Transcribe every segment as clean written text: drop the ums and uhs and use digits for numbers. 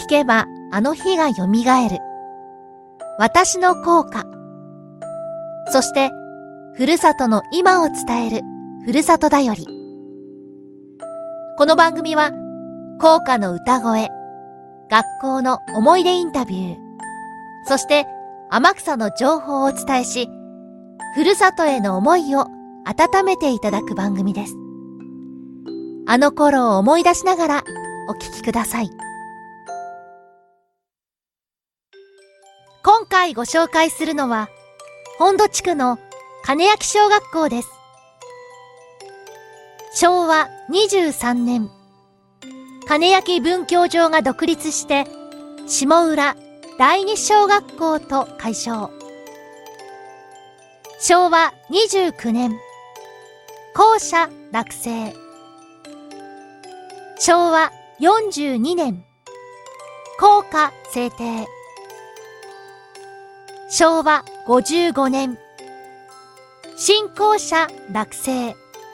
聞けばあの日がよみがえる。私の校歌。そして、ふるさとの今を伝える、ふるさとだより。この番組は、校歌の歌声、学校の思い出インタビュー、そして天草の情報をお伝えし、ふるさとへの思いを温めていただく番組です。あの頃を思い出しながらお聞きください。今回ご紹介するのは、本土地区の金焼小学校です。昭和23年、金焼文教場が独立して、下浦第二小学校と改称。昭和29年、校舎落成。昭和42年、校歌制定。昭和55年、新校舎落成。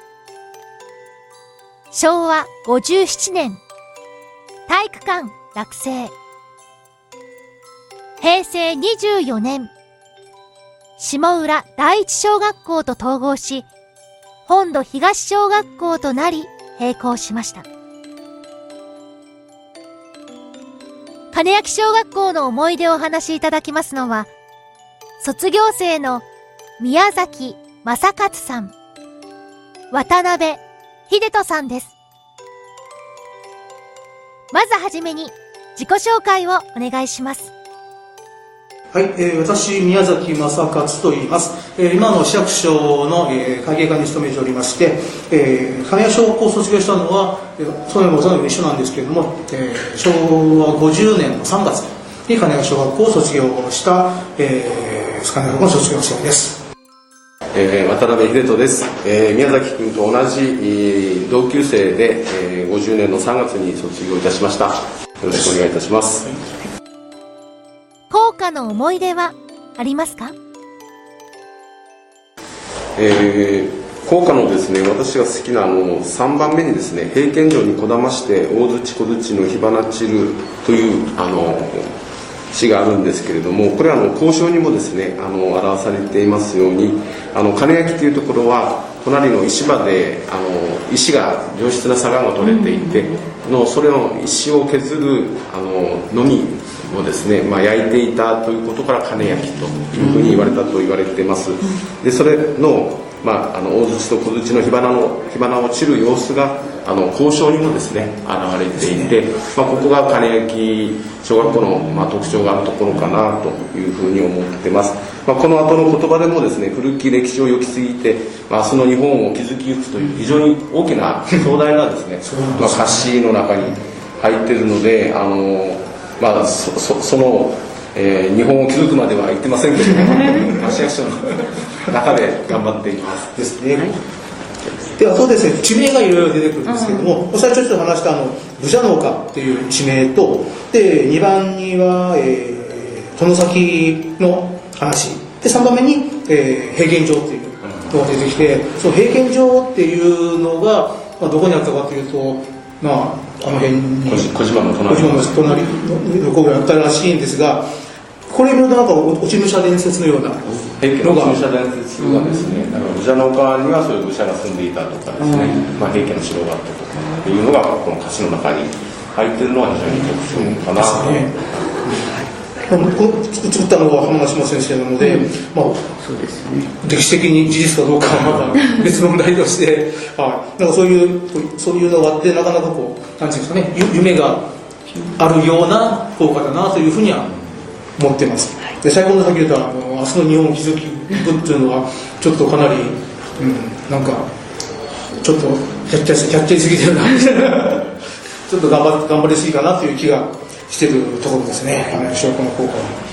昭和57年、体育館落成。平成24年、下浦第一小学校と統合し、本土東小学校となり閉校しました。金焼小学校の思い出をお話しいただきますのは、卒業生の宮崎正勝さん、渡辺秀人さんです。まずはじめに自己紹介をお願いします。 はい、私宮崎正勝と言います。今の市役所の、会計課に勤めておりまして、金谷小学校を卒業したのはそれも一緒なんですけれども、昭和50年の3月に金谷小学校を卒業した、金谷小学校の卒業生です。 渡辺秀人です。宮崎君と同じ、同級生で、50年の3月に卒業いたしました。よろしくお願いいたします。 校歌の思い出はありますか？ 校歌のですね、私が好きな3番目にですね、平賢城にこだまして大槌小槌の火花散るという詩があるんですけれども、これは交渉にもですね表されていますように、金焼というところは隣の石場で石が良質な砂岩が取れていて、それの石を削るのみをですね、焼いていたということから金焼きというふうに言われたと言われています。でそれの大槌と小槌の火花を散る様子が交渉にもですね現れていて、ここが金焼小学校の、特徴があるところかなというふうに思っています。この後の言葉でもですね、古き歴史をよきすぎて明日の日本を築きゆくという非常に大きな壮大なですね歌詞の中に入っているので、その日本を築くまでは言ってませんけども、市役所の中で頑張っていますですね。ではそうですね、地名がいろいろ出てくるんですけども、最初ちょっと話した武者農家っていう地名と、で2番には、殿崎の話で、3番目に、平賢城っていうのが出てきて、その平賢城っていうのが、どこにあったかというと、あの辺に小島の隣のどこがあったらしいんですが、これもなんか落ち武者伝説のような平家の落ち武者伝説がですね、だから武者の丘にはそういう武者が住んでいたとかですね、平家の城があったとかっていうのがこの歌詞の中に入ってるのは非常に特徴かなと。 作ったのは浜田島先生なので、 そうですね、 歴史的に事実かどうかはまた別問題として、なんかそういうのがあって、なかなかこうなんていうんですかね、夢があるような効果だなというふうには思ってます。で最後の先言った明日の日本を築きくっていうのはちょっとかなり、なんかちょっとやっちゃいすぎてるなみたいなちょっと頑張りすぎかなという気がしてるところですね、小学校の効果は。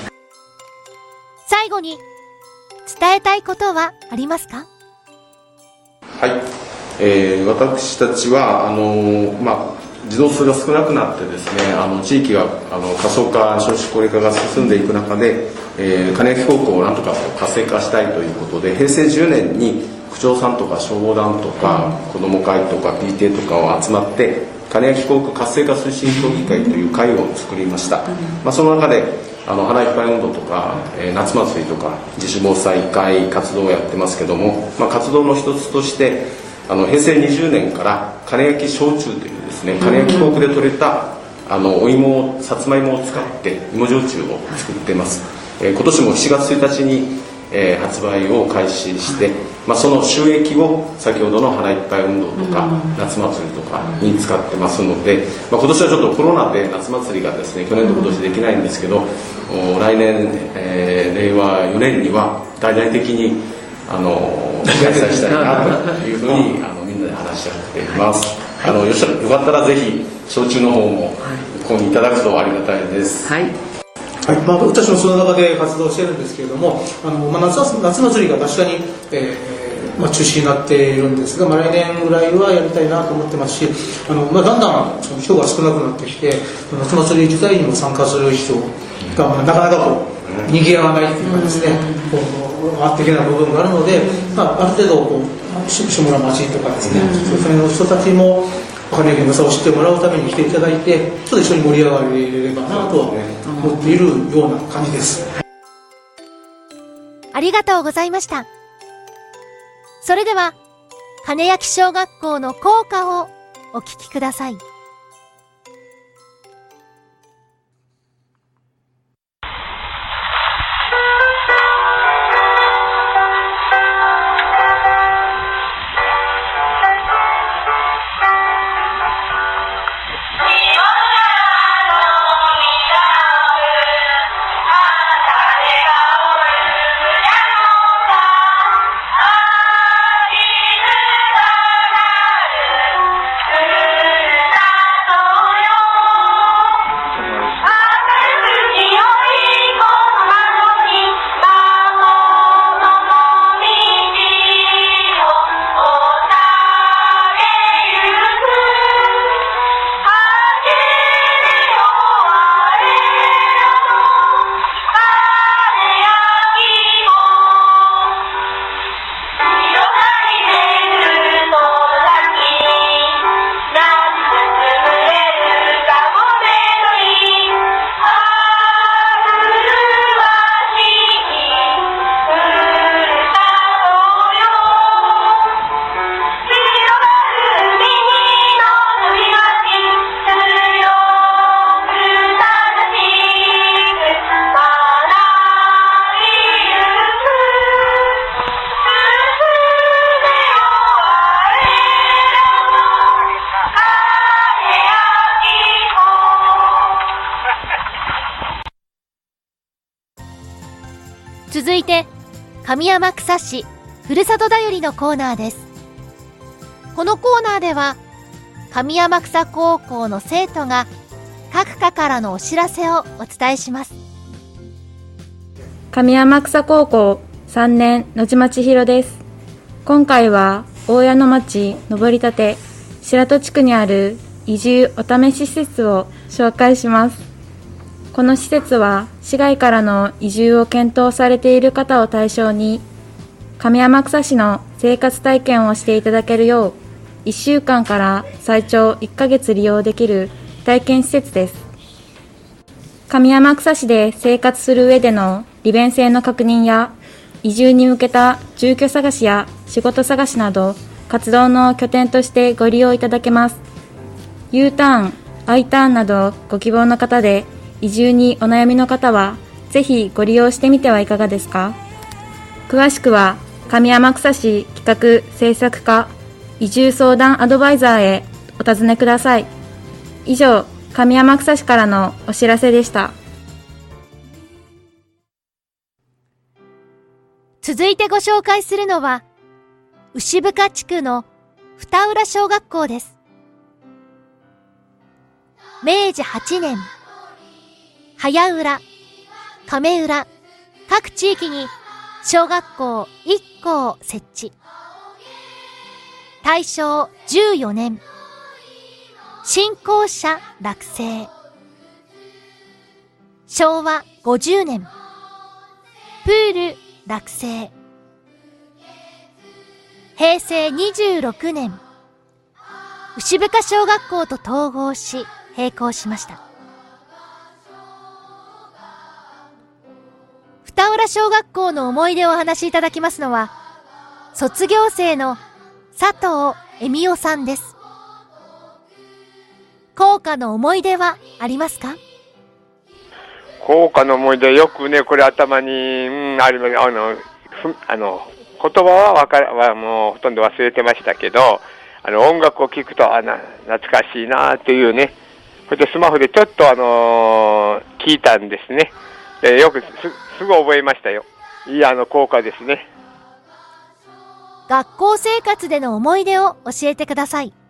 最後に伝えたいことはありますか？ はい、私たちは児童数が少なくなってですね、地域が過疎化、少子高齢化が進んでいく中で、金焼高校をなんとか活性化したいということで、平成10年に区長さんとか消防団とか子ども会とか PTA とかを集まって金焼航空活性化推進協議会という会を作りました。その中で腹いっぱい運動とか、夏祭りとか自主防災会活動をやってますけども、活動の一つとして平成20年から金焼焼酎というですね、金焼航空で採れたお芋さつまいもを使って芋焼酎を作っています。今年も7月1日に発売を開始して、その収益を先ほどの腹いっぱい運動とか、夏祭りとかに使ってますので、今年はちょっとコロナで夏祭りがですね、去年と今年できないんですけど、来年、令和4年には大々的に開催したいなというふうにみんなで話し合っています。よかったらぜひ焼酎の方も購入いただくとありがたいです。 はい、私もその中で活動してるんですけれども、夏祭りが確かに、中止になっているんですが、来年ぐらいはやりたいなと思ってますし、だんだん人が少なくなってきて、夏祭り自体にも参加する人が、なかなか賑わわないというかですね、圧的な部分があるので、ある程度下村町とかですね、それの人たちも金焼の良さを知ってもらうために来ていただいて、ちょっと一緒に盛り上がれればなとは思っているような感じです。 ありがとうございました。それでは金焼小学校の校歌をお聞きください。続いて上天草市ふるさとだよりのコーナーです。このコーナーでは上天草高校の生徒が各科からのお知らせをお伝えします。 上天草高校3年野島千尋です。今回は大谷の町登りたて白戸地区にある移住お試し施設を紹介します。この施設は市外からの移住を検討されている方を対象に上天草市の生活体験をしていただけるよう1週間から最長1ヶ月利用できる体験施設です。上天草市で生活する上での利便性の確認や移住に向けた住居探しや仕事探しなど活動の拠点としてご利用いただけます。U ターン、I ターンなどご希望の方で移住にお悩みの方はぜひご利用してみてはいかがですか。詳しくは上天草市企画政策課移住相談アドバイザーへお尋ねください。以上、上天草市からのお知らせでした。 続いてご紹介するのは牛深地区の二浦小学校です。明治8年早浦、亀浦、各地域に小学校1校設置。大正14年、新校舎落成。昭和50年、プール落成。平成26年、 牛深小学校と統合し閉校しました。二浦小学校の思い出をお話しいただきますのは、卒業生の佐藤恵美代さんです。校歌の思い出はありますか？ 校歌の思い出、よくね、これ頭に、あります。言葉はもうほとんど忘れてましたけど、音楽を聴くと、懐かしいなというね、それでスマホでちょっと聞いたんですね。よくすぐ覚えましたよ。いい校歌ですね。 学校生活での思い出を教えてください。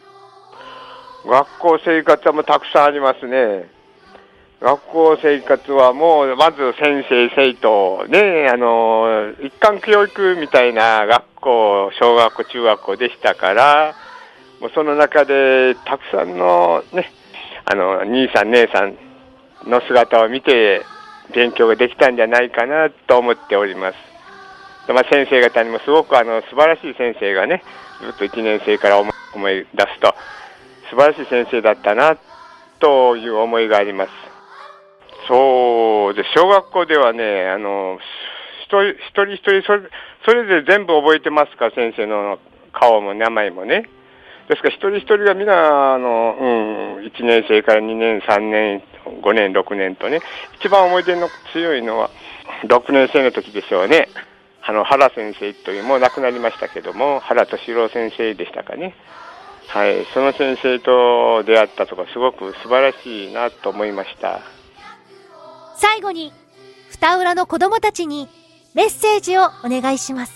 学校生活はもうたくさんありますね。学校生活はもうまず先生生徒ね、一貫教育みたいな学校、小学校中学校でしたから、もうその中でたくさんのね、兄さん姉さんの姿を見て勉強ができたんじゃないかなと思っております。先生方にもすごく素晴らしい先生がね、ずっと1年生から思い出すと素晴らしい先生だったなという思いがあります。そうで、小学校ではね、一人それで全部覚えてますか、先生の顔も名前もね。ですから一人一人が皆1年生から2年3年5年6年とね、一番思い出の強いのは6年生の時でしょうね。原先生という、もう亡くなりましたけども、原敏郎先生でしたかね。はい、その先生と出会ったとか、すごく素晴らしいなと思いました。 最後に二浦の子供たちにメッセージをお願いします。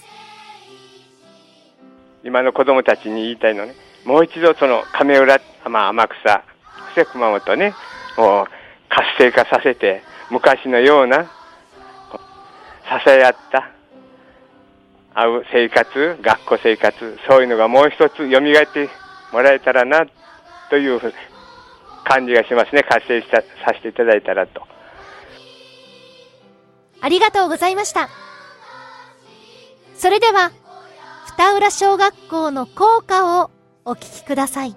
今の子供たちに言いたいのね、もう一度その亀浦、天草、そして熊本ね、もう活性化させて、昔のような支え合った生活、学校生活、そういうのがもう一つ蘇ってもらえたらなという感じがしますね。活性させていただいたらと。 ありがとうございました。それでは二浦小学校の校歌をお聞きください。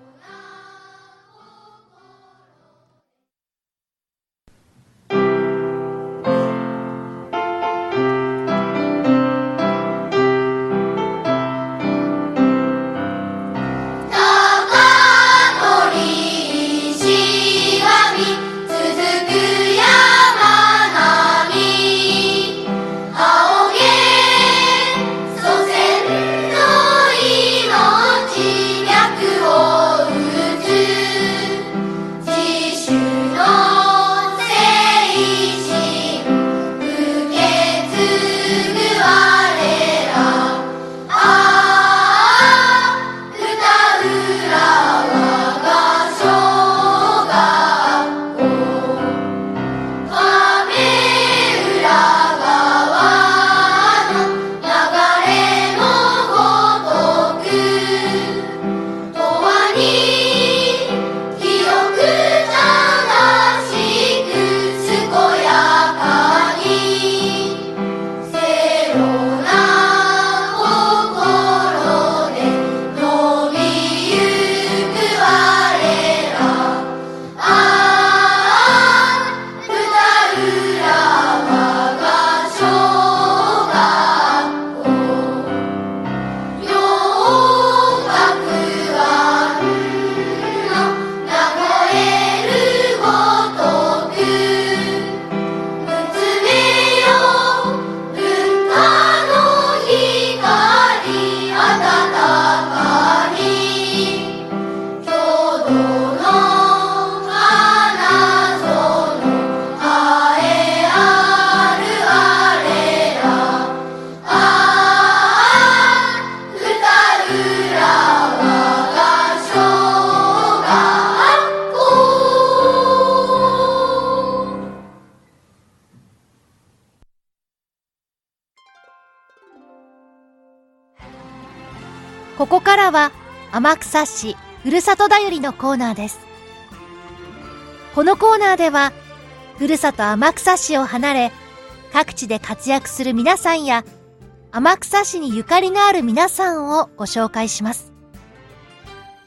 ここからは天草市ふるさとだよりのコーナーです。このコーナーではふるさと天草市を離れ各地で活躍する皆さんや天草市にゆかりのある皆さんをご紹介します。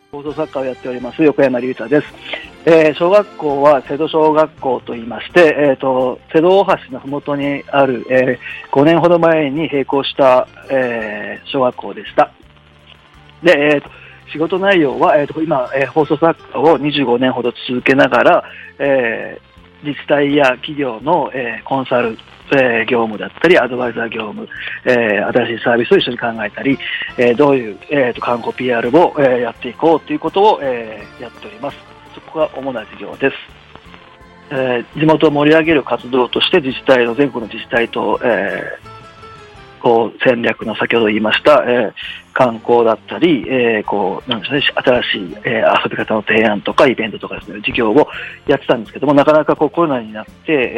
放送作家をやっております横山隆太です。小学校は瀬戸小学校といいまして、瀬戸大橋のふもとにある、5年ほど前に閉校した、小学校でした。で、仕事内容は、今、放送作家を25年ほど続けながら、自治体や企業の、コンサル、業務だったり、アドバイザー業務、新しいサービスを一緒に考えたり、どういう、観光 PR を、やっていこうということを、やっております。そこが主な事業です。地元を盛り上げる活動として全国の自治体と、こう戦略の先ほど言いました、観光だったり、なんでしょうね、新しい、遊び方の提案とかイベントとかですね、事業をやってたんですけども、なかなかコロナになって、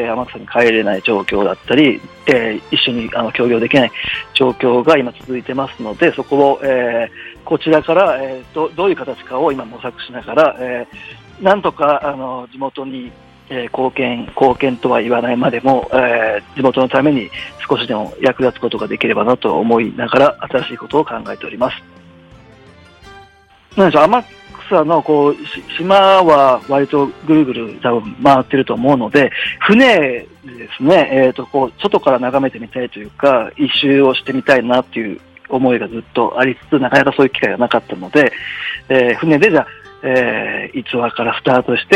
天草に帰れない状況だったり、一緒に協業できない状況が今続いてますので、そこを、こちらから、どういう形かを今模索しながら、なんとか地元に貢献とは言わないまでも、地元のために少しでも役立つことができればなと思いながら新しいことを考えております。なんでしょう、天草の島は割とぐるぐる多分回ってると思うので、船でですね、外から眺めてみたいというか、一周をしてみたいなっていう思いがずっとありつつ、なかなかそういう機会がなかったので、船でじゃあ逸話からスタートして、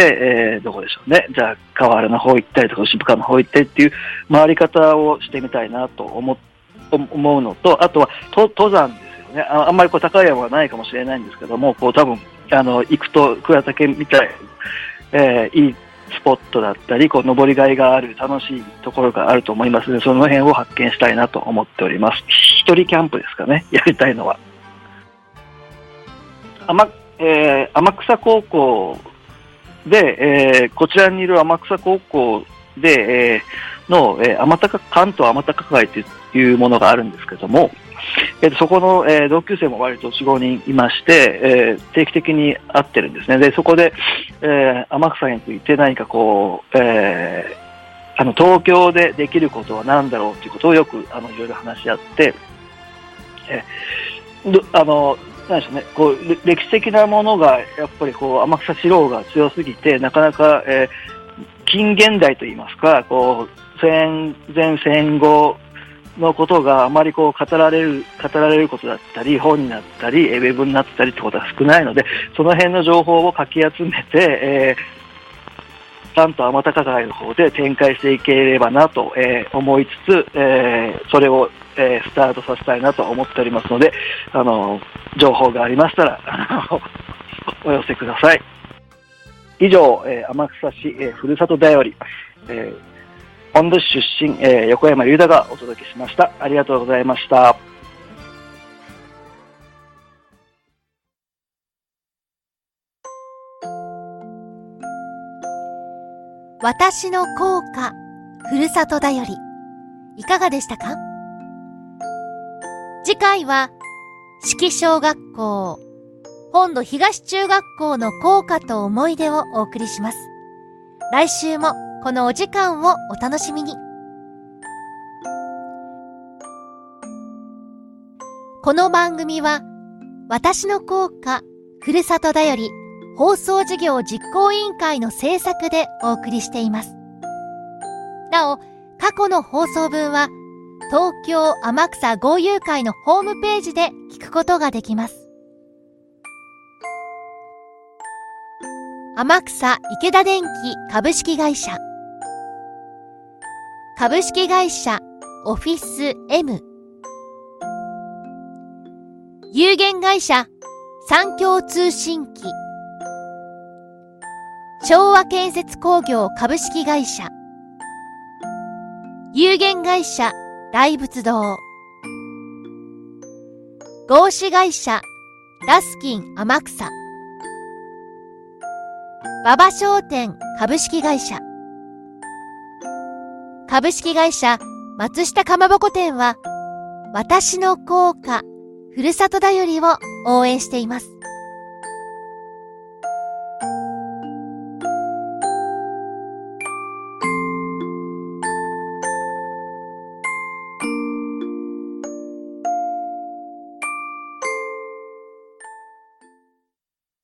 どこでしょうね。じゃあ、河原の方行ったりとか、牛深の方行ったりっていう回り方をしてみたいなと思うのと、あとは、登山ですよね。あんまり高い山はないかもしれないんですけども、多分、行くと桑岳みたい、いいスポットだったり、登りがいがある楽しいところがあると思いますので、その辺を発見したいなと思っております。一人キャンプですかね、やりたいのは。天草高校で、こちらにいる天草高校で、の、関東天高会というものがあるんですけども、そこの、同級生も割と 4,5 人いまして、定期的に会ってるんですね。で、そこで、天草について何か東京でできることは何だろうということをよくいろいろ話し合って、なんでしょうね、歴史的なものがやっぱり天草四郎が強すぎて、なかなか、近現代といいますか、戦前戦後のことがあまり語られることだったり、本になったり、ウェブになったりってことが少ないので、その辺の情報をかき集めて、関東天高会の方で展開していければなと、思いつつ、それをスタートさせたいなと思っておりますので、情報がありましたらお寄せください。以上、天草市、ふるさとだより、本土市出身、横山隆太がお届けしました。ありがとうございました。 私の校歌、ふるさとだより、いかがでしたか？次回は、四季小学校、本土東中学校の校歌と思い出をお送りします。来週もこのお時間をお楽しみに。この番組は、私の校歌、ふるさとだより、放送事業実行委員会の制作でお送りしています。なお、過去の放送分は、東京天草豪遊会のホームページで聞くことができます。天草池田電機株式会社、株式会社オフィス M、有限会社三共通信機、昭和建設工業株式会社、有限会社大仏堂、合資会社ラスキン天草、馬場商店株式会社、株式会社松下かまぼこ店は、私の校歌ふるさとだよりを応援しています。